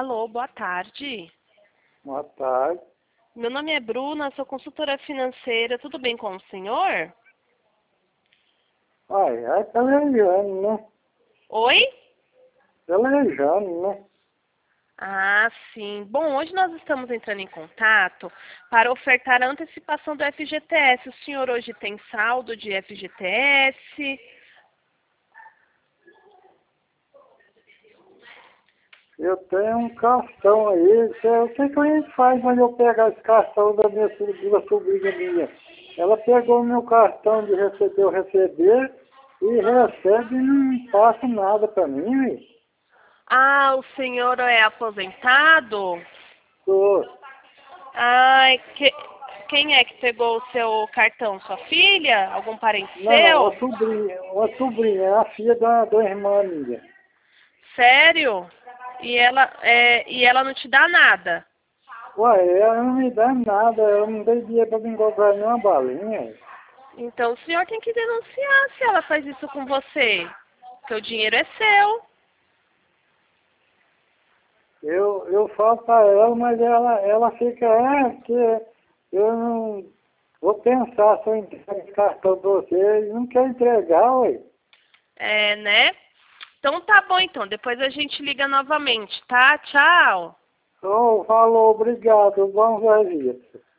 Alô, boa tarde. Boa tarde. Meu nome é Bruna, sou consultora financeira. Tudo bem com o senhor? Ai, pelejando, né? Oi? Pelejando, né? Ah, sim. Bom, hoje nós estamos entrando em contato para ofertar a antecipação do FGTS. O senhor hoje tem saldo de FGTS? Eu tenho um cartão aí. O que que a gente faz quando eu pegar esse cartão da sobrinha minha? Ela pegou meu cartão de receber, eu receber, e recebe e não passa nada pra mim, ué. Ah, o senhor é aposentado? Tô. Ai, quem é que pegou o seu cartão? Sua filha? Algum parente Não, seu? uma sobrinha, é a filha da irmã minha. Sério? E ela não te dá nada? Ué, ela não me dá nada, eu não dei dinheiro pra me comprar nenhuma balinha. Então o senhor tem que denunciar se ela faz isso com você. Porque o dinheiro é seu. Eu falo para ela, mas ela fica, que eu não vou pensar se eu entrego esse cartão para você, e não quer entregar, ué. É, né? Então tá bom então. Depois a gente liga novamente, tá? Tchau. Então, falou, obrigado, bom serviço.